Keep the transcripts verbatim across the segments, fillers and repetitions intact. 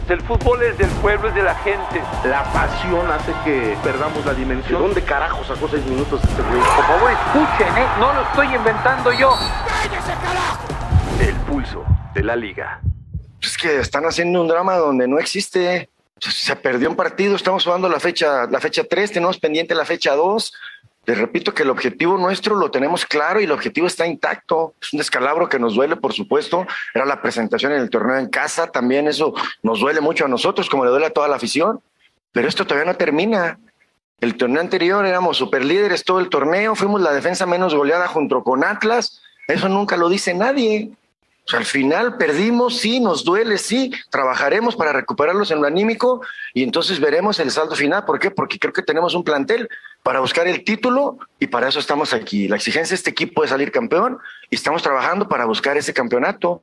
El fútbol es del pueblo, es de la gente. La pasión hace que perdamos la dimensión. ¿De dónde carajo sacó seis minutos este güey? Por favor, escuchen, ¿eh? No lo estoy inventando yo. ¡Cállese, carajo! El pulso de la liga. Es que están haciendo un drama donde no existe. Se perdió un partido, estamos jugando la fecha, la fecha tres, tenemos pendiente la fecha dos. Les repito que el objetivo nuestro lo tenemos claro y el objetivo está intacto. Es un descalabro que nos duele, por supuesto. Era la presentación en el torneo en casa. También eso nos duele mucho a nosotros, como le duele a toda la afición. Pero esto todavía no termina. El torneo anterior éramos superlíderes todo el torneo. Fuimos la defensa menos goleada junto con Atlas. Eso nunca lo dice nadie. O sea, al final perdimos, sí, nos duele, sí. Trabajaremos para recuperarlos en lo anímico y entonces veremos el saldo final. ¿Por qué? Porque creo que tenemos un plantel para buscar el título y para eso estamos aquí. La exigencia de este equipo es salir campeón y estamos trabajando para buscar ese campeonato.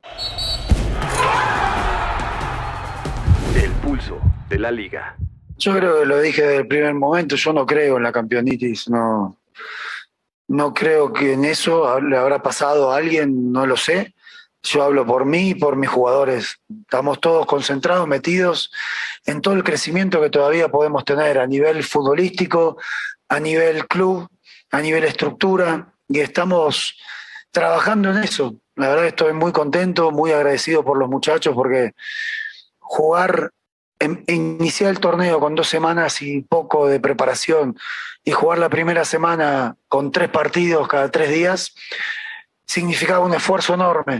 El pulso de la liga. Yo creo que lo dije desde el primer momento, yo no creo en la campeonitis, no, no creo que en eso le habrá pasado a alguien, no lo sé. Yo hablo por mí y por mis jugadores. Estamos todos concentrados, metidos en todo el crecimiento que todavía podemos tener a nivel futbolístico, a nivel club, a nivel estructura, y estamos trabajando en eso. La verdad que estoy muy contento, muy agradecido por los muchachos, porque jugar, en, iniciar el torneo con dos semanas y poco de preparación y jugar la primera semana con tres partidos cada tres días, significaba un esfuerzo enorme.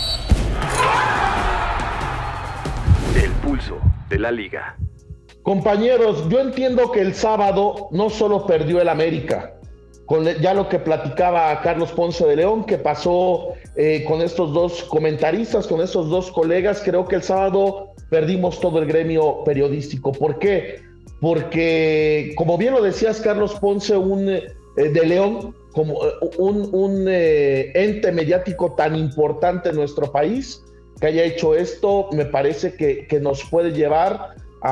El pulso de la liga. Compañeros, yo entiendo que el sábado no solo perdió el América, con ya lo que platicaba Carlos Ponce de León, que pasó eh, con estos dos comentaristas, con estos dos colegas. Creo que el sábado perdimos todo el gremio periodístico. ¿Por qué? Porque, como bien lo decías, Carlos Ponce, un eh, de León, como un, un eh, ente mediático tan importante en nuestro país, que haya hecho esto, me parece que, que nos puede llevar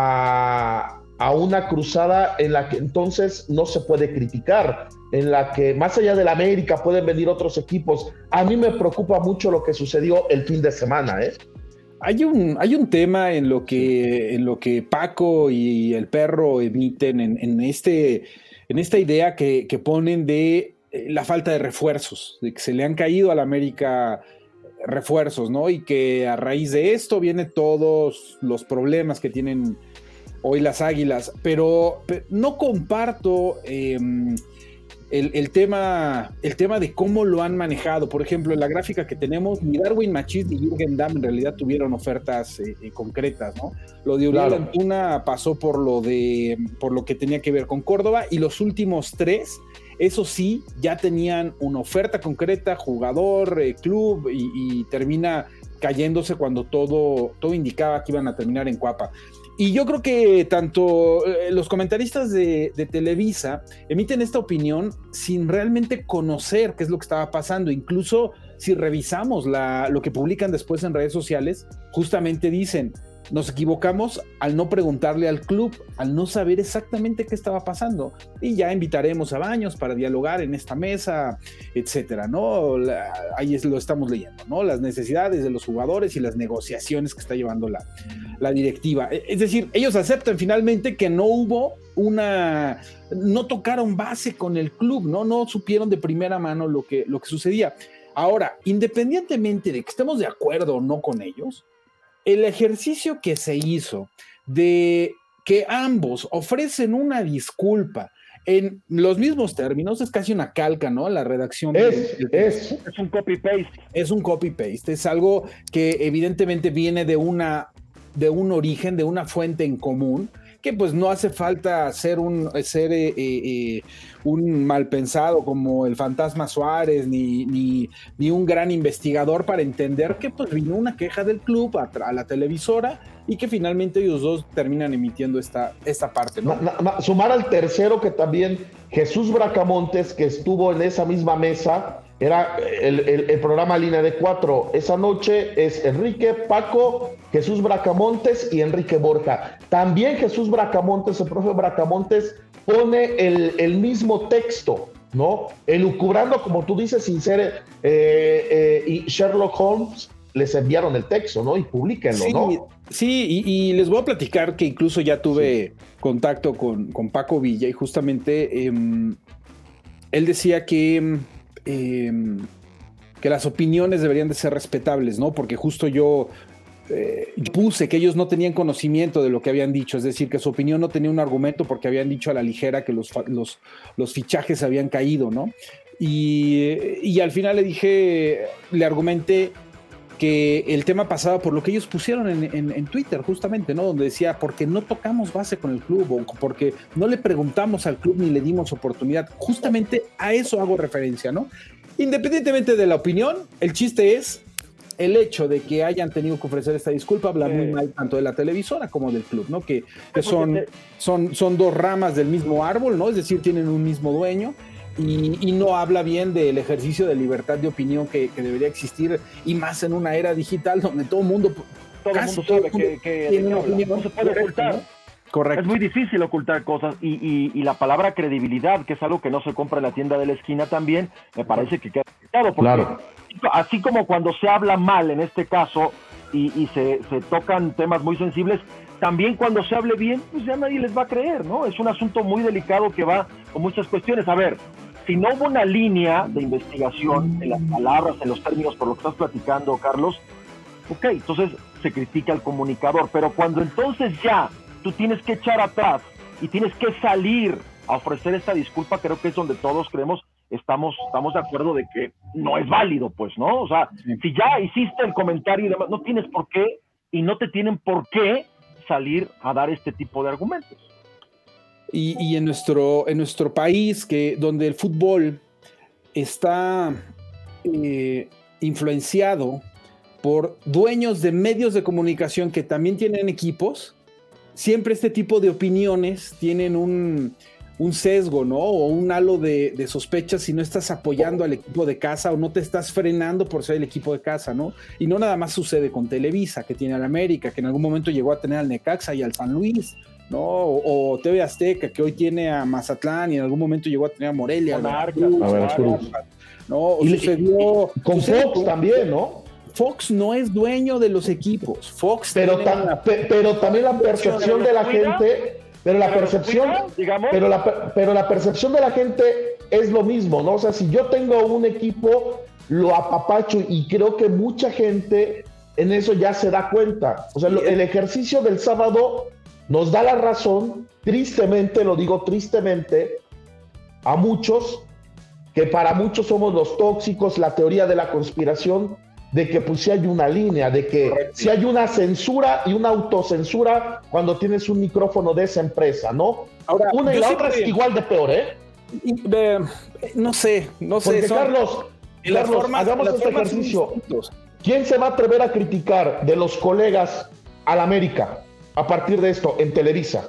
a, a una cruzada en la que entonces no se puede criticar, en la que más allá de la América pueden venir otros equipos. A mí me preocupa mucho lo que sucedió el fin de semana, ¿eh? Hay un, hay un tema en lo que, en lo que Paco y el perro emiten en, en, este, en esta idea que, que ponen de la falta de refuerzos, de que se le han caído a la América refuerzos, ¿no? Y que a raíz de esto vienen todos los problemas que tienen hoy las Águilas, pero, pero no comparto eh, el, el, tema, el tema de cómo lo han manejado. Por ejemplo, en la gráfica que tenemos, ni Darwin Machís ni Jürgen Damm en realidad tuvieron ofertas eh, eh, concretas, ¿no? Lo de Uriel claro. Antuna pasó por lo, de, por lo que tenía que ver con Córdoba, y los últimos tres, eso sí, ya tenían una oferta concreta, jugador, eh, club, y, y termina cayéndose cuando todo, todo indicaba que iban a terminar en Cuapa. Y yo creo que tanto eh, los comentaristas de, de Televisa emiten esta opinión sin realmente conocer qué es lo que estaba pasando. Incluso si revisamos la, lo que publican después en redes sociales, justamente dicen: nos equivocamos al no preguntarle al club, al no saber exactamente qué estaba pasando, y ya invitaremos a Baños para dialogar en esta mesa, etcétera, ¿no? La, ahí es, lo estamos leyendo, ¿no? Las necesidades de los jugadores y las negociaciones que está llevando la, la directiva. Es decir, ellos aceptan finalmente que no hubo una, no tocaron base con el club, ¿no? No supieron de primera mano lo que, lo que sucedía. Ahora, independientemente de que estemos de acuerdo o no con ellos, el ejercicio que se hizo de que ambos ofrecen una disculpa en los mismos términos es casi una calca, ¿no? La redacción es, de, de, es, es un copy-paste. Es un copy-paste, es algo que evidentemente viene de una, de un origen, de una fuente en común, que pues no hace falta ser un, ser, eh, eh, un mal pensado como el fantasma Suárez, ni, ni, ni un gran investigador para entender que pues vino una queja del club a, a la televisora y que finalmente ellos dos terminan emitiendo esta, esta parte, ¿no? Na, na, sumar al tercero, que también Jesús Bracamontes, que estuvo en esa misma mesa, era el, el, el programa Línea de Cuatro. Esa noche es Enrique, Paco, Jesús Bracamontes y Enrique Borja. También Jesús Bracamontes, el profe Bracamontes, pone el, el mismo texto, ¿no? Elucubrando, como tú dices, sin ser eh, eh, y Sherlock Holmes, les enviaron el texto, ¿no? Y publíquenlo, sí, ¿no? Sí, y, y les voy a platicar que incluso ya tuve sí. contacto con, con Paco Villa y justamente eh, él decía que, eh, que las opiniones deberían de ser respetables, ¿no? Porque justo yo eh, puse que ellos no tenían conocimiento de lo que habían dicho, es decir, que su opinión no tenía un argumento porque habían dicho a la ligera que los, los, los fichajes habían caído, ¿no? Y, y al final le dije, le argumenté que el tema pasaba por lo que ellos pusieron en, en, en Twitter, justamente, ¿no? Donde decía, porque no tocamos base con el club, o porque no le preguntamos al club ni le dimos oportunidad. Justamente a eso hago referencia, ¿no? Independientemente de la opinión, el chiste es el hecho de que hayan tenido que ofrecer esta disculpa, habla muy mal tanto de la televisora como del club, ¿no? Que, que son, son, son dos ramas del mismo árbol, ¿no? Es decir, tienen un mismo dueño. Y, y no habla bien del ejercicio de libertad de opinión que, que debería existir, y más en una era digital donde todo el mundo todo el mundo sabe que, que, tiene una opinión, no se puede ocultar. Correcto. Es muy difícil ocultar cosas y, y, y la palabra credibilidad, que es algo que no se compra en la tienda de la esquina también, me parece que queda afectado, porque claro. Así como cuando se habla mal en este caso y, y se, se tocan temas muy sensibles, también cuando se hable bien, pues ya nadie les va a creer, ¿no? Es un asunto muy delicado que va con muchas cuestiones. A ver, si no hubo una línea de investigación en las palabras, en los términos, por lo que estás platicando, Carlos, ok, entonces se critica al comunicador, pero cuando entonces ya tú tienes que echar atrás y tienes que salir a ofrecer esta disculpa, creo que es donde todos creemos, estamos, estamos de acuerdo de que no es válido, pues, ¿no? O sea, sí. Si ya hiciste el comentario y demás, no tienes por qué, y no te tienen por qué salir a dar este tipo de argumentos. Y, y en, nuestro, en nuestro país, que, donde el fútbol está eh, influenciado por dueños de medios de comunicación que también tienen equipos, siempre este tipo de opiniones tienen un, un sesgo, ¿no? O un halo de, de sospechas si no estás apoyando al equipo de casa o no te estás frenando por ser el equipo de casa, ¿no? Y no nada más sucede con Televisa, que tiene al América, que en algún momento llegó a tener al Necaxa y al San Luis, ¿no? O, o T V Azteca, que hoy tiene a Mazatlán y en algún momento llegó a tener a Morelia, Monarcas, a Veracruz, ¿no? O y, sucedió con sucedió, Fox también, ¿no? Fox no es dueño de los equipos. Fox pero, ta, una... pe, pero también la percepción de la gente, pero la percepción, pero la, pero la percepción de la gente es lo mismo, ¿no? O sea, si yo tengo un equipo, lo apapacho, y creo que mucha gente en eso ya se da cuenta. O sea, lo, el ejercicio del sábado nos da la razón, tristemente, lo digo tristemente, a muchos, que para muchos somos los tóxicos, la teoría de la conspiración, de que pues si hay una línea, de que Correcto. Si hay una censura y una autocensura cuando tienes un micrófono de esa empresa, ¿no? Ahora, una y la otra es igual de peor, ¿eh? De, no sé, no sé. Porque son, Carlos, Carlos formas, hagamos este ejercicio. ¿Quién se va a atrever a criticar de los colegas al América a partir de esto en Televisa?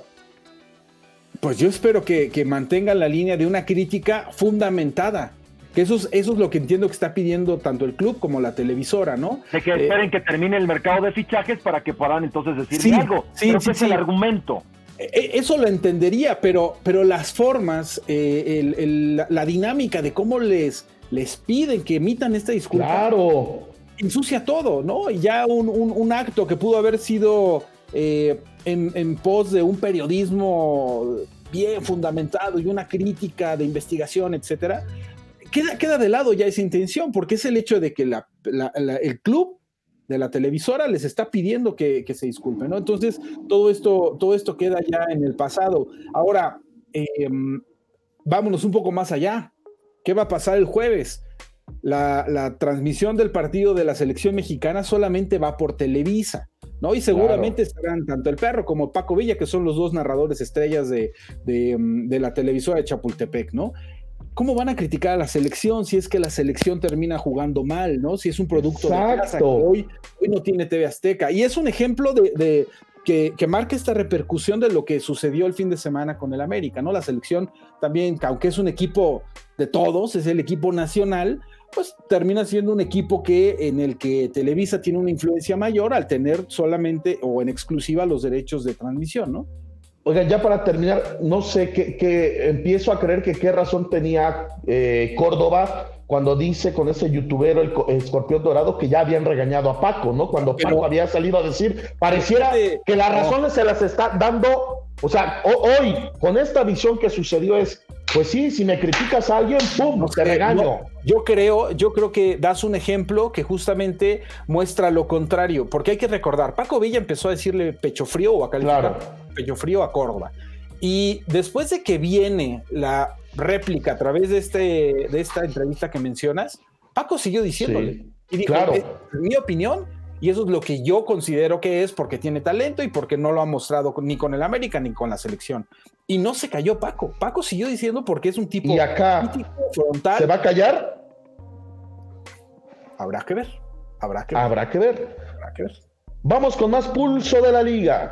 Pues yo espero que, que mantengan la línea de una crítica fundamentada. Que eso es, eso es lo que entiendo que está pidiendo tanto el club como la televisora, ¿no? De que esperen eh, que termine el mercado de fichajes para que puedan entonces decir sí, algo. Sí, Creo sí, que es sí. el argumento. Eso lo entendería, pero, pero las formas, eh, el, el, la, la dinámica de cómo les, les piden que emitan esta disculpa. Claro. Ensucia todo, ¿no? Y ya un, un, un acto que pudo haber sido eh, en, en pos de un periodismo bien fundamentado y una crítica de investigación, etcétera. Queda, queda de lado ya esa intención, porque es el hecho de que la, la, la, el club de la televisora les está pidiendo que, que se disculpen, ¿no? Entonces, todo esto, todo esto queda ya en el pasado. Ahora, eh, vámonos un poco más allá. ¿Qué va a pasar el jueves? La, la transmisión del partido de la selección mexicana solamente va por Televisa, ¿no? Y seguramente claro. estarán tanto el Perro como Paco Villa, que son los dos narradores estrellas de, de, de la televisora de Chapultepec, ¿no? ¿Cómo van a criticar a la selección si es que la selección termina jugando mal, ¿no? Si es un producto Exacto. de casa que hoy, hoy no tiene T V Azteca. Y es un ejemplo de, de que, que marca esta repercusión de lo que sucedió el fin de semana con el América, ¿no? La selección también, aunque es un equipo de todos, es el equipo nacional, pues termina siendo un equipo que en el que Televisa tiene una influencia mayor al tener solamente o en exclusiva los derechos de transmisión, ¿no? Oigan, ya para terminar, no sé qué, qué empiezo a creer que qué razón tenía eh, Córdoba cuando dice con ese youtuber, el, el Escorpión Dorado, que ya habían regañado a Paco, ¿no? Cuando Paco Pero, había salido a decir, pareciera que las razones se las está dando, o sea, hoy, con esta visión que sucedió es, pues sí, si me criticas a alguien, ¡pum!, no, te regaño. No, yo creo, yo creo que das un ejemplo que justamente muestra lo contrario, porque hay que recordar, Paco Villa empezó a decirle pecho frío o a calificar claro. pecho frío a Córdoba, y después de que viene la réplica a través de, este, de esta entrevista que mencionas, Paco siguió diciéndole, sí, y dijo, claro. es mi opinión, y eso es lo que yo considero que es porque tiene talento y porque no lo ha mostrado ni con el América ni con la selección. Y no se cayó Paco. Paco siguió diciendo porque es un tipo y acá frontal. ¿Se va a callar? Habrá que ver. Habrá que ver. Habrá que ver. Habrá que ver. Vamos con más pulso de la liga.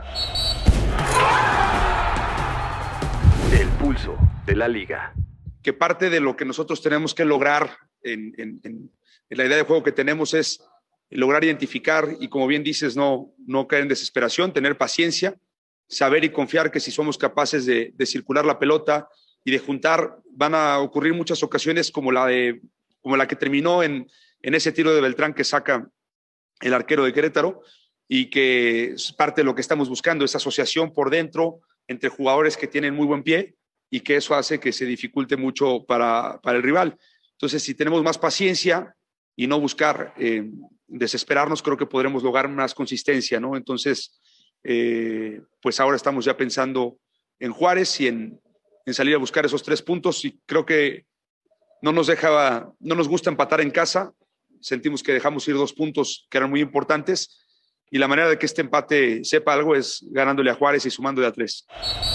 El pulso de la liga. Que parte de lo que nosotros tenemos que lograr en, en, en, en la idea de juego que tenemos es lograr identificar y, como bien dices, no, no caer en desesperación, tener paciencia, saber y confiar que si somos capaces de, de circular la pelota y de juntar, van a ocurrir muchas ocasiones como la, de, como la que terminó en, en ese tiro de Beltrán que saca el arquero de Querétaro, y que es parte de lo que estamos buscando, esa asociación por dentro entre jugadores que tienen muy buen pie, y que eso hace que se dificulte mucho para, para el rival. Entonces, si tenemos más paciencia y no buscar eh, desesperarnos, creo que podremos lograr más consistencia, ¿no? Entonces, eh, pues ahora estamos ya pensando en Juárez y en, en salir a buscar esos tres puntos, y creo que no nos deja, no nos gusta empatar en casa, sentimos que dejamos ir dos puntos que eran muy importantes, y la manera de que este empate sepa algo es ganándole a Juárez y sumándole a tres.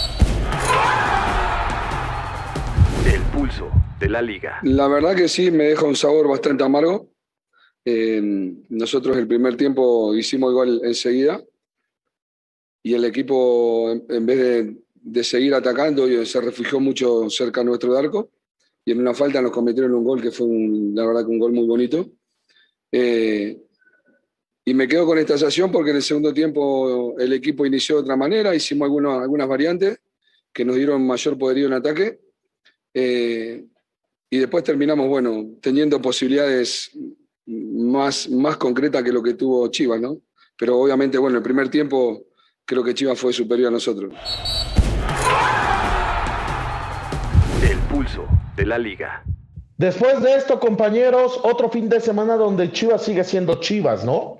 El pulso de la liga. La verdad que sí, me deja un sabor bastante amargo. Eh, nosotros el primer tiempo hicimos gol enseguida, y el equipo, en, en vez de, de seguir atacando, se refugió mucho cerca de nuestro arco, y en una falta nos cometieron un gol que fue un, la verdad que un gol muy bonito. Eh, y me quedo con esta sensación porque en el segundo tiempo el equipo inició de otra manera, hicimos algunas, algunas variantes que nos dieron mayor poderío en ataque, eh, y después terminamos, bueno, teniendo posibilidades más, más concretas que lo que tuvo Chivas, ¿no? Pero obviamente, bueno, el primer tiempo creo que Chivas fue superior a nosotros. El pulso de la liga. Después de esto, compañeros, otro fin de semana donde Chivas sigue siendo Chivas, ¿no?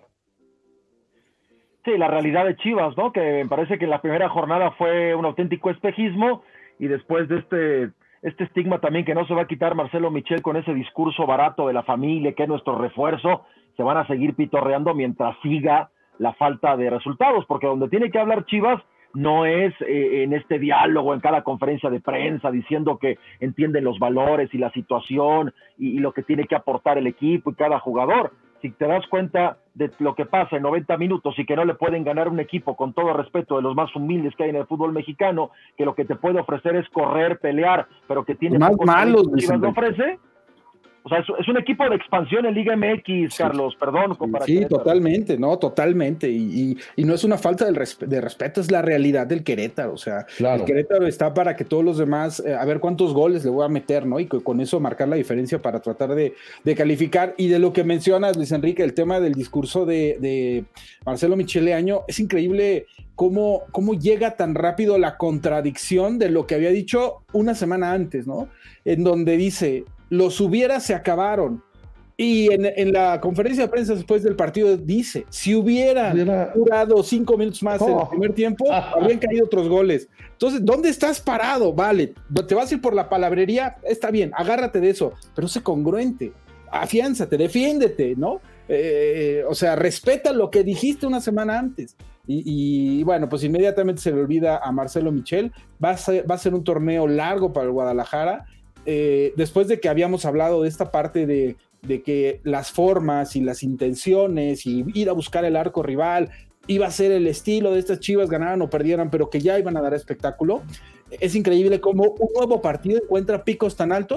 Sí, la realidad de Chivas, ¿no? Que me parece que la primera jornada fue un auténtico espejismo, y después de este, este estigma también que no se va a quitar Marcelo Michel con ese discurso barato de la familia, que es nuestro refuerzo, se van a seguir pitorreando mientras siga la falta de resultados, porque donde tiene que hablar Chivas no es eh, en este diálogo, en cada conferencia de prensa, diciendo que entienden los valores y la situación y, y lo que tiene que aportar el equipo y cada jugador. Si te das cuenta de lo que pasa en noventa minutos y que no le pueden ganar un equipo, con todo respeto, de los más humildes que hay en el fútbol mexicano, que lo que te puede ofrecer es correr, pelear, pero que tiene más malos, que Chivas no ofrece. O sea, es, es un equipo de expansión en Liga M X, sí. Carlos, perdón. Sí, sí, totalmente, no, totalmente. Y, y, y no es una falta de, resp- de respeto, es la realidad del Querétaro. O sea, claro. El Querétaro está para que todos los demás, eh, a ver cuántos goles le voy a meter, ¿no? Y con, con eso marcar la diferencia para tratar de, de calificar. Y de lo que mencionas, Luis Enrique, el tema del discurso de, de Marcelo Michele Año, es increíble cómo, cómo llega tan rápido la contradicción de lo que había dicho una semana antes, ¿no? En donde dice, los hubieras se acabaron. Y en, en la conferencia de prensa después del partido dice, si hubieran Hubiera... durado cinco minutos más oh. en el primer tiempo, ah, habrían caído otros goles. Entonces, ¿dónde estás parado? Vale, te vas a ir por la palabrería, está bien, agárrate de eso, pero sé congruente, afiánzate, defiéndete, ¿no? Eh, o sea, respeta lo que dijiste una semana antes. Y, y bueno, pues inmediatamente se le olvida a Marcelo Michel. Va a ser, va a ser un torneo largo para el Guadalajara. Eh, después de que habíamos hablado de esta parte de, de que las formas y las intenciones y ir a buscar el arco rival iba a ser el estilo de estas Chivas, ganaran o perdieran, pero que ya iban a dar espectáculo, es increíble cómo un nuevo partido encuentra picos tan altos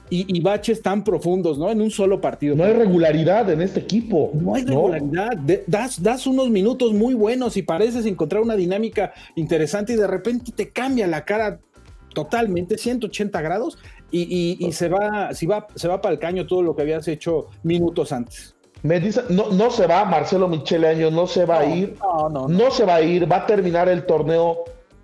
y, y baches tan profundos, ¿no? En un solo partido. No hay regularidad en este equipo. No hay regularidad. ¿No? De, das, das unos minutos muy buenos y pareces encontrar una dinámica interesante y de repente te cambia la cara totalmente, ciento ochenta grados, y, y, y se va, si va, se va para el caño todo lo que habías hecho minutos antes. Me dice, no, no se va Marcelo Michele Año, no se va no, a ir, no, no, no. no se va a ir, va a terminar el torneo.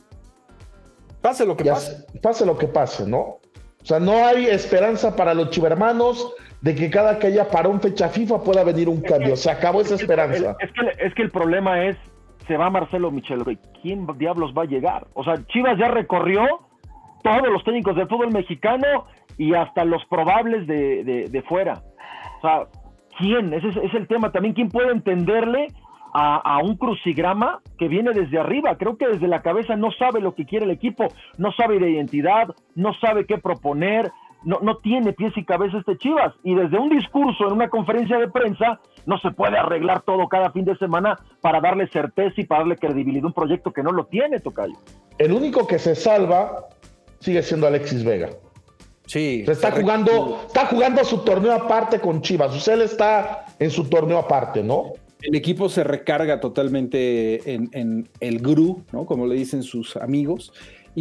Pase lo que ya, pase. Pase lo que pase, ¿no? O sea, no hay esperanza para los chivermanos de que cada que haya parón fecha FIFA pueda venir un cambio. Se acabó esa esperanza. Es que, es que el problema es, se va Marcelo Michele, ¿quién diablos va a llegar? O sea, Chivas ya recorrió todos los técnicos del fútbol mexicano y hasta los probables de, de, de fuera. O sea, ¿quién? Ese es, es el tema. También, ¿quién puede entenderle a, a un crucigrama que viene desde arriba? Creo que desde la cabeza no sabe lo que quiere el equipo, no sabe de identidad, no sabe qué proponer, no, no tiene pies y cabeza este Chivas. Y desde un discurso en una conferencia de prensa no se puede arreglar todo cada fin de semana para darle certeza y para darle credibilidad a un proyecto que no lo tiene, tocayo. El único que se salva sigue siendo Alexis Vega. Sí. Se está jugando, está jugando su torneo aparte con Chivas. O sea, él está en su torneo aparte, ¿no? El equipo se recarga totalmente en, en el G R U, ¿no? Como le dicen sus amigos.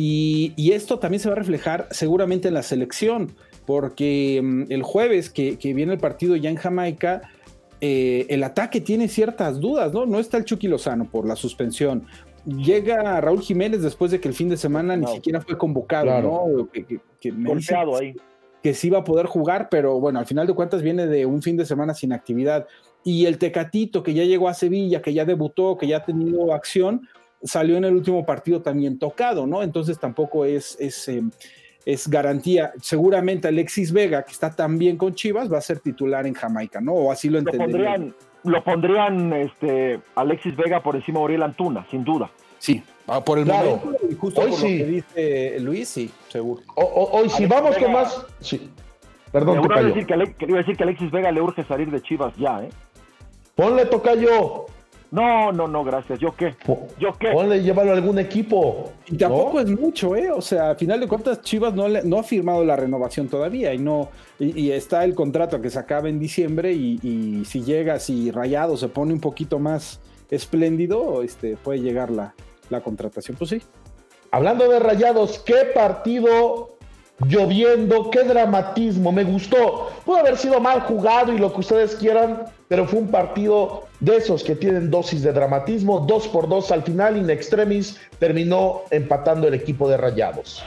Y, y esto también se va a reflejar seguramente en la selección, porque um, el jueves que, que viene el partido ya en Jamaica, eh, el ataque tiene ciertas dudas, ¿no? No está el Chucky Lozano por la suspensión. Llega Raúl Jiménez después de que el fin de semana no. ni siquiera fue convocado, claro. ¿no? Que, que, que me Golpeado ahí. Que sí iba a poder jugar, pero bueno, al final de cuentas viene de un fin de semana sin actividad. Y el Tecatito, que ya llegó a Sevilla, que ya debutó, que ya ha tenido acción, salió en el último partido también tocado, ¿no? Entonces tampoco es, es, eh, es garantía. Seguramente Alexis Vega, que está tan bien con Chivas, va a ser titular en Jamaica, ¿no? O así lo entendería. Lo pondrían, lo pondrían este, Alexis Vega por encima de Uriel Antuna, sin duda. Sí, por el claro. momento, y justo hoy por sí. lo que dice Luis, sí, seguro. O, o, hoy sí, vamos Vega, con más... Sí. Perdón, te decir que, Ale, que iba a decir que Alexis Vega le urge salir de Chivas ya, ¿eh? Ponle, tocayo. No, no, no, gracias. ¿Yo qué? ¿Yo qué? Ponle, llévalo a algún equipo. Y tampoco ¿no? es mucho, ¿eh? O sea, a final de cuentas, Chivas no, le, no ha firmado la renovación todavía y no y, y está el contrato que se acaba en diciembre y, y si llega, si Rayado se pone un poquito más espléndido, este, puede llegar la, la contratación. Pues sí. Hablando de Rayados, ¿qué partido? Lloviendo, qué dramatismo, me gustó. Pudo haber sido mal jugado y lo que ustedes quieran, pero fue un partido de esos que tienen dosis de dramatismo. Dos por dos al final, in extremis, terminó empatando el equipo de Rayados.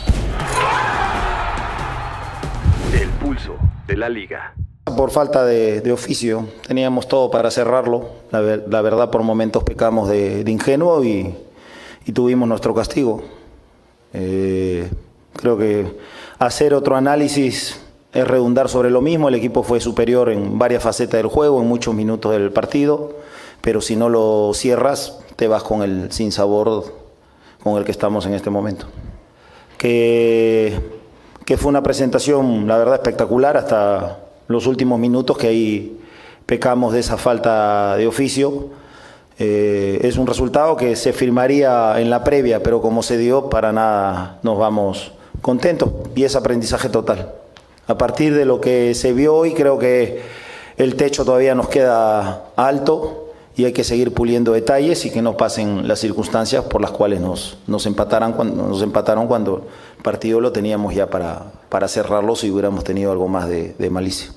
El pulso de la liga. Por falta de, de oficio, teníamos todo para cerrarlo. La, ver, la verdad, por momentos pecamos de, de ingenuo y, y tuvimos nuestro castigo. Eh... Creo que hacer otro análisis es redundar sobre lo mismo. El equipo fue superior en varias facetas del juego, en muchos minutos del partido, pero si no lo cierras, te vas con el sinsabor con el que estamos en este momento. Que, que fue una presentación, la verdad, espectacular hasta los últimos minutos, que ahí pecamos de esa falta de oficio. Eh, es un resultado que se firmaría en la previa, pero como se dio, para nada nos vamos contentos y es aprendizaje total. A partir de lo que se vio hoy, creo que el techo todavía nos queda alto y hay que seguir puliendo detalles y que no pasen las circunstancias por las cuales nos, nos, empataran cuando, nos empataron cuando el partido lo teníamos ya para, para cerrarlo si hubiéramos tenido algo más de, de malicia.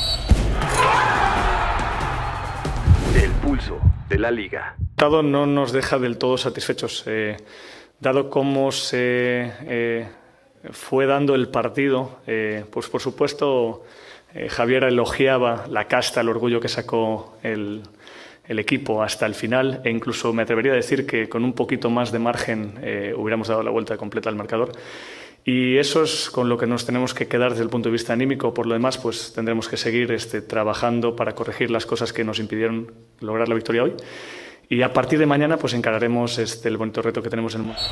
El pulso de la liga. No nos deja del todo satisfechos, eh, dado cómo se eh, fue dando el partido. Eh, pues por supuesto, eh, Javier elogiaba la casta, el orgullo que sacó el, el equipo hasta el final, e incluso me atrevería a decir que con un poquito más de margen eh, hubiéramos dado la vuelta completa al marcador. Y eso es con lo que nos tenemos que quedar desde el punto de vista anímico. Por lo demás, pues tendremos que seguir este, trabajando para corregir las cosas que nos impidieron lograr la victoria hoy. Y a partir de mañana, pues encararemos este, el bonito reto que tenemos en el mundo.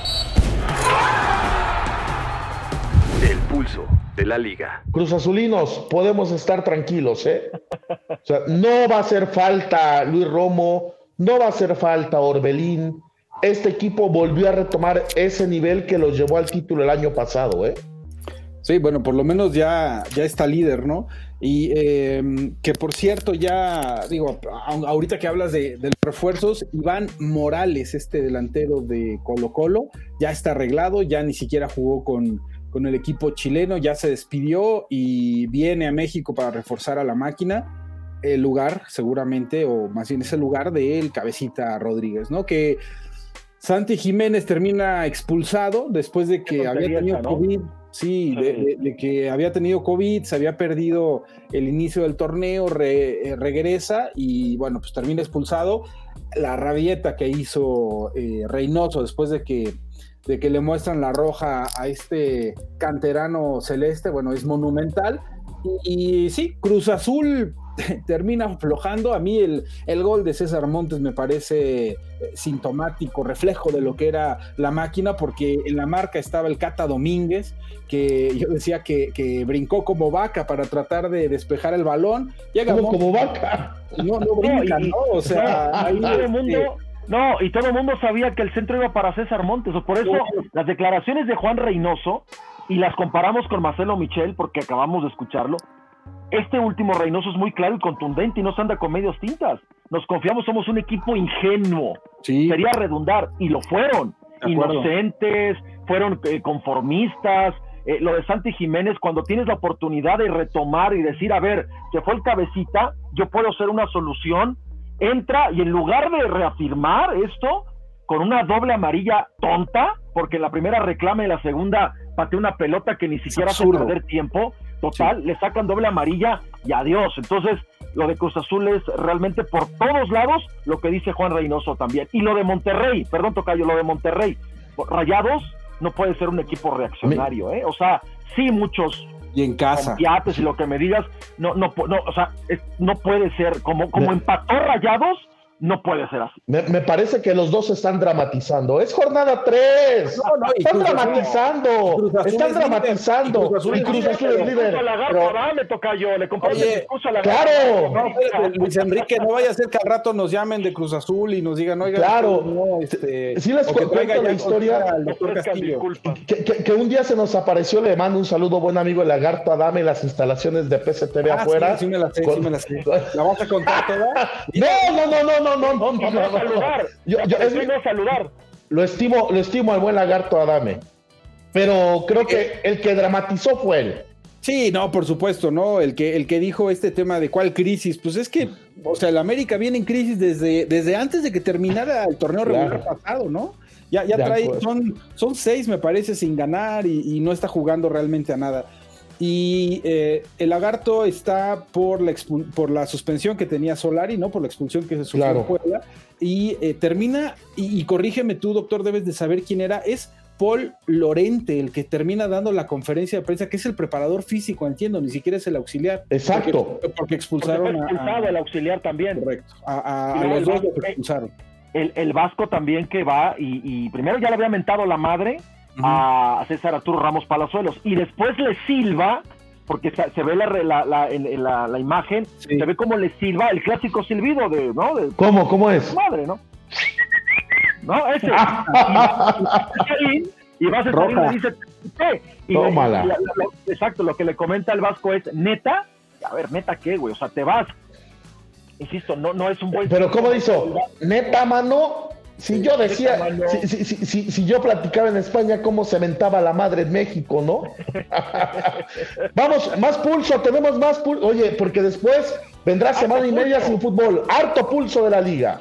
El pulso de la liga. Cruz Azulinos, podemos estar tranquilos, ¿eh? O sea, no va a hacer falta Luis Romo, no va a hacer falta Orbelín. Este equipo volvió a retomar ese nivel que los llevó al título el año pasado, ¿eh? Sí, bueno, por lo menos ya, ya está líder, ¿no? Y eh, que por cierto, ya digo, a- ahorita que hablas de, de los refuerzos, Iván Morales, este delantero de Colo-Colo, ya está arreglado, ya ni siquiera jugó con, con el equipo chileno, ya se despidió y viene a México para reforzar a la máquina, el lugar seguramente, o más bien es el lugar del Cabecita Rodríguez, ¿no? Que Santi Jiménez termina expulsado después de que había tenido ¿no? COVID. Sí, de, de, de que había tenido COVID, se había perdido el inicio del torneo, re, eh, regresa y bueno, pues termina expulsado. La rabieta que hizo eh, Reynoso después de que, de que le muestran la roja a este canterano celeste, bueno, es monumental. Y, y sí, Cruz Azul termina aflojando. A mí el, el gol de César Montes me parece sintomático, reflejo de lo que era la máquina, porque en la marca estaba el Cata Domínguez, que yo decía que, que brincó como vaca para tratar de despejar el balón. Llega ¿Cómo Montes, como vaca? No, no brinca, no, y, ¿no? O sea, no, ahí y todo el este, mundo, no, y todo el mundo sabía que el centro iba para César Montes, o por eso no, las declaraciones de Juan Reynoso, y las comparamos con Marcelo Michel, porque acabamos de escucharlo. Este último Reynoso es muy claro y contundente y no se anda con medios tintas. Nos confiamos, somos un equipo ingenuo. Sí. Sería redundar, y lo fueron. Inocentes, fueron eh, conformistas. Eh, lo de Santi Jiménez, cuando tienes la oportunidad de retomar y decir, a ver, se fue el Cabecita, yo puedo ser una solución, entra y en lugar de reafirmar esto, con una doble amarilla tonta, porque en la primera reclama y en la segunda pateó una pelota que ni siquiera hace perder tiempo, total, sí. Le sacan doble amarilla y adiós. Entonces, lo de Cruz Azul es realmente por todos lados lo que dice Juan Reynoso también. Y lo de Monterrey, perdón Tocayo, lo de Monterrey, Rayados no puede ser un equipo reaccionario, ¿eh? O sea, sí muchos y en casa yates y lo que me digas, no, no, no, o sea, es, no puede ser, como, como me... empató Rayados, no puede ser así. Me, me parece que los dos están dramatizando. Es jornada tres. No, no, están Cruz dramatizando. Azul, están es dramatizando. Líder. Y Cruz Azul es líder. Me toca yo, le compré el discurso a la claro. No, espérate, Luis Enrique, no vaya a ser que al rato nos llamen de Cruz Azul y nos digan, oiga, claro. No, este, sí les cuento la historia. Que, que, que un día se nos apareció, le mando un saludo, buen amigo el Lagarto Adame, las instalaciones de P C T V ah, afuera. Sí, sí me la sé, Con... sí me la sé. ¿La vas a contar toda? No, no, no, no, no. No, no, no, no, no, saludar. Yo, yo, es, no saludar. Lo estimo, lo estimo al buen Lagarto Adame, pero creo que el que dramatizó fue él. Sí, no, por supuesto, ¿no? El que, el que dijo este tema de cuál crisis, pues es que, o sea, el América viene en crisis desde, desde antes de que terminara el torneo claro. regular pasado, ¿no? Ya, ya trae, son, son seis, me parece, sin ganar y, y no está jugando realmente a nada. Y eh, el Lagarto está por la, expul- por la suspensión que tenía Solari, ¿no? Por la expulsión que se sufrió en Puebla. Y eh, termina, y, y corrígeme tú, doctor, debes de saber quién era, es Paul Lorente, el que termina dando la conferencia de prensa, que es el preparador físico, entiendo, ni siquiera es el auxiliar. Exacto. Porque, porque expulsaron porque fue expulsado a, a, el auxiliar también. Correcto. A, a, a los dos los expulsaron. El, el Vasco también que va, y, y primero ya le había mentado la madre a César Arturo Ramos Palazuelos y después le silba, porque se ve la, la, la, en la, la imagen, sí. Se ve como le silba el clásico silbido de, ¿no? De, ¿Cómo? ¿Cómo es? Madre, ¿no? ¿No? Ese. y vas a estar y le dice, ¿qué? Y tómala. Le, la, la, exacto, lo que le comenta el Vasco es, ¿neta? A ver, ¿neta qué, güey? O sea, te vas. Insisto, no, no es un buen... Pero ¿cómo dijo? ¿Neta, mano? Si yo decía, si, si, si, si, si yo platicaba en España cómo se mentaba la madre en México, ¿no? Vamos, más pulso, tenemos más pulso. Oye, porque después vendrá harto semana pulso. Y media sin fútbol. Harto pulso de la liga.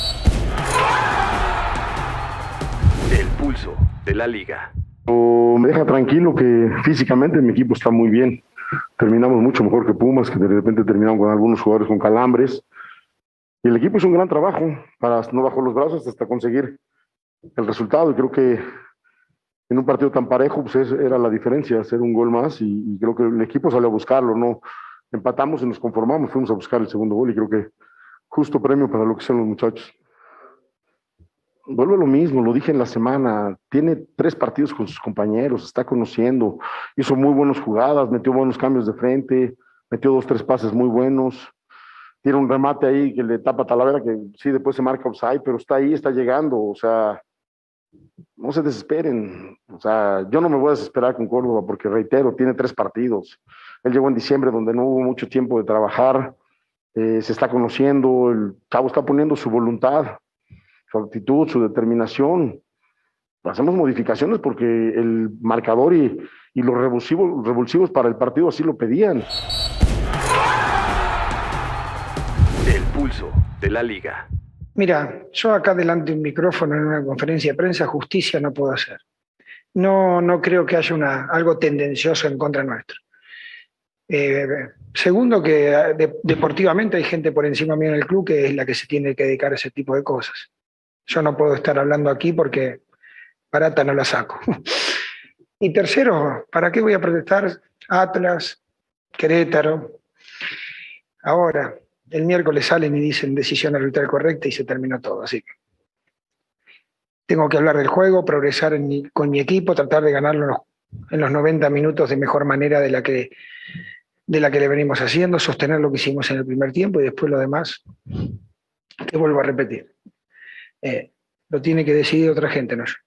El pulso de la liga. Oh, me deja tranquilo que físicamente mi equipo está muy bien. Terminamos mucho mejor que Pumas, que de repente terminaron con algunos jugadores con calambres. Y el equipo hizo un gran trabajo, para no bajó los brazos hasta conseguir el resultado. Y creo que en un partido tan parejo, pues es, era la diferencia, hacer un gol más. Y, y creo que el equipo salió a buscarlo, no empatamos y nos conformamos, fuimos a buscar el segundo gol. Y creo que justo premio para lo que son los muchachos. Vuelvo a lo mismo, lo dije en la semana, tiene tres partidos con sus compañeros, está conociendo, hizo muy buenas jugadas, metió buenos cambios de frente, metió dos, tres pases muy buenos. Tiene un remate ahí que le tapa a Talavera, que sí, después se marca offside, pero está ahí, está llegando, o sea, no se desesperen. O sea, yo no me voy a desesperar con Córdoba porque, reitero, tiene tres partidos. Él llegó en diciembre donde no hubo mucho tiempo de trabajar, eh, se está conociendo, el chavo está poniendo su voluntad, su actitud, su determinación. Hacemos modificaciones porque el marcador y, y los revulsivos, revulsivos para el partido así lo pedían. El pulso de la liga. Mira, yo acá delante de un micrófono en una conferencia de prensa, justicia no puedo hacer. No, no creo que haya una, algo tendencioso en contra nuestro. Eh, segundo, que de, deportivamente hay gente por encima mío en el club que es la que se tiene que dedicar a ese tipo de cosas. Yo no puedo estar hablando aquí porque barata no la saco. Y tercero, ¿para qué voy a protestar? Atlas, Querétaro. Ahora, el miércoles salen y dicen decisión arbitral correcta y se terminó todo. Así que tengo que hablar del juego, progresar en mi, con mi equipo, tratar de ganarlo en los, en los noventa minutos de mejor manera de la que de la que le venimos haciendo, sostener lo que hicimos en el primer tiempo y después lo demás, que vuelvo a repetir. Eh, lo tiene que decidir otra gente, no yo.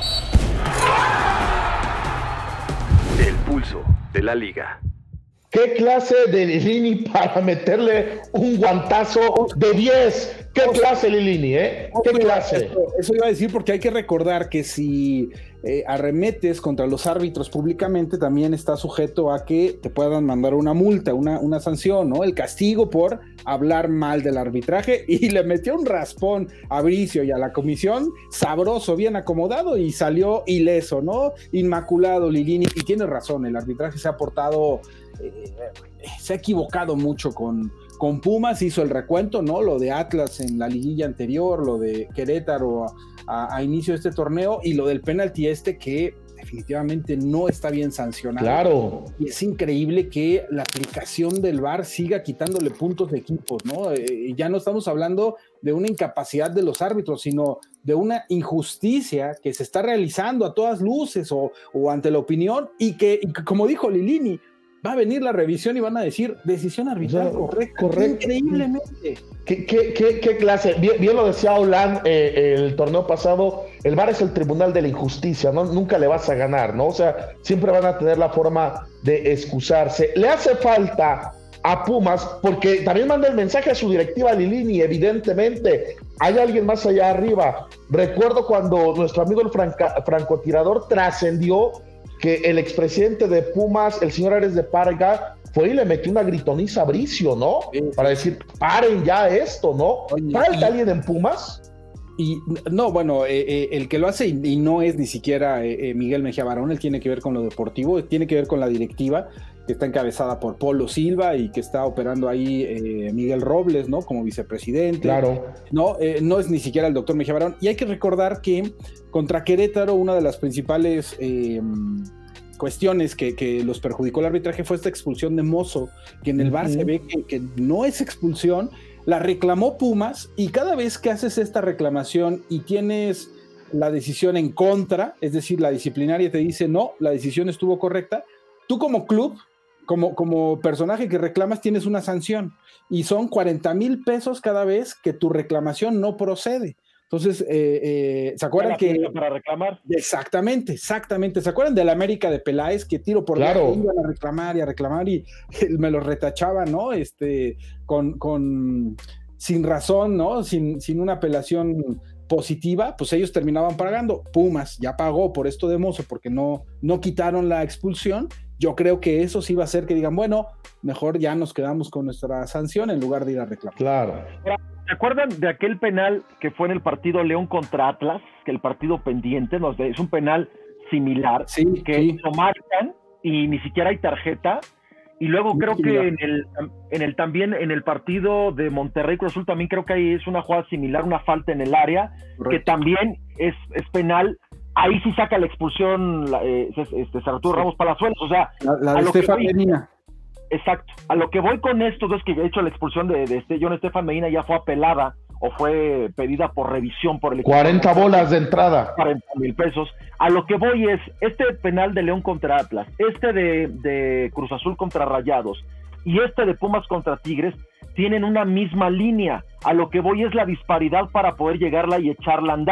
El pulso de la liga. ¿Qué clase de Lilini para meterle un guantazo de diez? ¿Qué clase Lilini, eh? ¿Qué clase? Eso, eso iba a decir porque hay que recordar que si eh, arremetes contra los árbitros públicamente, también está sujeto a que te puedan mandar una multa, una, una sanción, ¿no? El castigo por hablar mal del arbitraje, y le metió un raspón a Bricio y a la comisión, sabroso, bien acomodado, y salió ileso, ¿no? Inmaculado Lilini, y tiene razón, el arbitraje se ha portado... Eh, se ha equivocado mucho con, con Pumas, hizo el recuento, ¿no? Lo de Atlas en la liguilla anterior, lo de Querétaro a, a, a inicio de este torneo, y lo del penalti este que definitivamente no está bien sancionado. Claro. Y es increíble que la aplicación del V A R siga quitándole puntos de equipos, ¿no? Eh, ya no estamos hablando de una incapacidad de los árbitros, sino de una injusticia que se está realizando a todas luces o, o ante la opinión, y que, y que, como dijo Lilini, va a venir la revisión y van a decir decisión arbitral correcta. Correcto. Increíblemente. ¿Qué, qué, qué, qué clase? Bien, bien lo decía Olan eh, el torneo pasado, el V A R es el tribunal de la injusticia, ¿no? Nunca le vas a ganar, ¿no? O sea, siempre van a tener la forma de excusarse. Le hace falta a Pumas, porque también manda el mensaje a su directiva Lilini, evidentemente, hay alguien más allá arriba. Recuerdo cuando nuestro amigo el franca, francotirador trascendió que el expresidente de Pumas, el señor Ares de Parga, fue y le metió una gritoniza a Bricio, ¿no? Sí. Para decir, paren ya esto, ¿no? Oye, ¿falta y, alguien en Pumas? Y no, bueno, eh, eh, el que lo hace y, y no es ni siquiera eh, Miguel Mejía Barón, él tiene que ver con lo deportivo, tiene que ver con la directiva, que está encabezada por Polo Silva y que está operando ahí eh, Miguel Robles, ¿no? Como vicepresidente. Claro. No, eh, no es ni siquiera el doctor Mejía Barón. Y hay que recordar que contra Querétaro, una de las principales eh, cuestiones que, que los perjudicó el arbitraje fue esta expulsión de Mozo, que en el V A R uh-huh. se ve que, que no es expulsión, la reclamó Pumas, y cada vez que haces esta reclamación y tienes la decisión en contra, es decir, la disciplinaria te dice no, la decisión estuvo correcta, tú como club, Como, como personaje que reclamas, tienes una sanción, y son cuarenta mil pesos cada vez que tu reclamación no procede. Entonces, eh, eh, ¿se acuerdan que para reclamar? Exactamente, exactamente. ¿Se acuerdan de la América de Peláez, que tiro por claro. la iban a reclamar y a reclamar y me lo retachaban, ¿no? Este, con, con sin razón, ¿no? Sin, sin una apelación positiva, pues ellos terminaban pagando. Pumas ya pagó por esto de Mozo porque no, no quitaron la expulsión. Yo creo que eso sí va a hacer que digan, bueno, mejor ya nos quedamos con nuestra sanción en lugar de ir a reclamar. Claro. ¿Se acuerdan de aquel penal que fue en el partido León contra Atlas? Que el partido pendiente, nos de, es un penal similar, sí, que sí. lo marcan y ni siquiera hay tarjeta. Y luego Muy creo similar. que en el, en el también en el partido de Monterrey Cruz Azul también creo que ahí es una jugada similar, una falta en el área, correcto, que también es, es penal. Ahí sí saca la expulsión eh, este, Arturo sí. Ramos Palazuelos, o sea, la, la de Estefan Medina. Exacto. A lo que voy con esto es que de hecho la expulsión de, de este John Estefan Medina ya fue apelada o fue pedida por revisión por el equipo. cuarenta bolas de entrada. cuarenta mil pesos. A lo que voy es, este penal de León contra Atlas, este de, de Cruz Azul contra Rayados y este de Pumas contra Tigres tienen una misma línea. A lo que voy es la disparidad para poder llegarla y echarla a andar.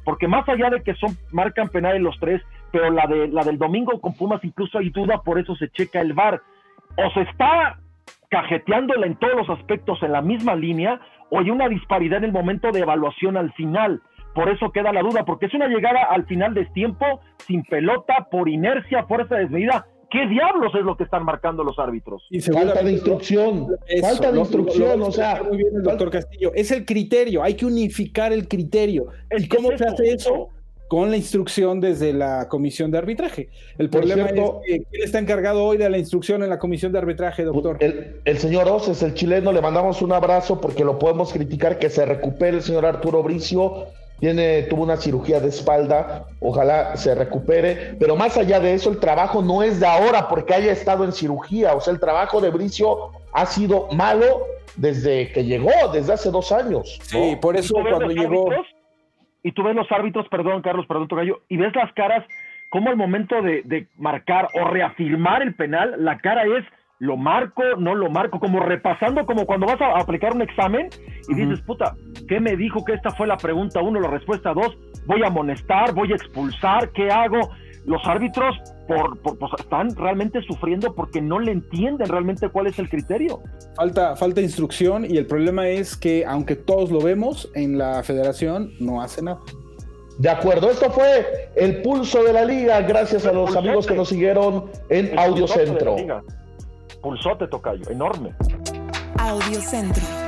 porque más allá de que son marcan penales los tres, pero la de la del domingo con Pumas incluso hay duda, por eso se checa el V A R. O se está cajeteándola en todos los aspectos en la misma línea, o hay una disparidad en el momento de evaluación al final. Por eso queda la duda, porque es una llegada al final de tiempo, sin pelota, por inercia, fuerza desmedida. ¿Qué diablos es lo que están marcando los árbitros? Y falta de instrucción, Eso, falta de lo, instrucción, lo, lo, o sea... Muy bien el doctor Castillo, es el criterio, hay que unificar el criterio. ¿Y cómo se hace eso? Con la instrucción desde la comisión de arbitraje. El Por problema cierto, es que ¿quién está encargado hoy de la instrucción en la comisión de arbitraje, doctor? El, el señor Oces, el chileno, le mandamos un abrazo porque lo podemos criticar, que se recupere el señor Arturo Bricio. Tiene, tuvo una cirugía de espalda, ojalá se recupere, pero más allá de eso, el trabajo no es de ahora porque haya estado en cirugía, o sea, el trabajo de Bricio ha sido malo desde que llegó, desde hace dos años. Sí, ¿no? por eso cuando llegó... Árbitros, y tú ves los árbitros, perdón, Carlos, perdón, Tocayo, y ves las caras, como al momento de, de marcar o reafirmar el penal, la cara es, lo marco, no lo marco, como repasando, como cuando vas a aplicar un examen y dices, uh-huh. puta, ¿qué me dijo que esta fue la pregunta uno, la respuesta dos? Voy a amonestar, voy a expulsar, ¿qué hago? Los árbitros por, por, pues, están realmente sufriendo porque no le entienden realmente cuál es el criterio. Falta, falta instrucción, y el problema es que, aunque todos lo vemos, en la federación no hace nada. De acuerdo, esto fue el pulso de la liga, gracias a los amigos que nos siguieron en Audio Centro. Pulsote, Tocayo, enorme. Audio Centro.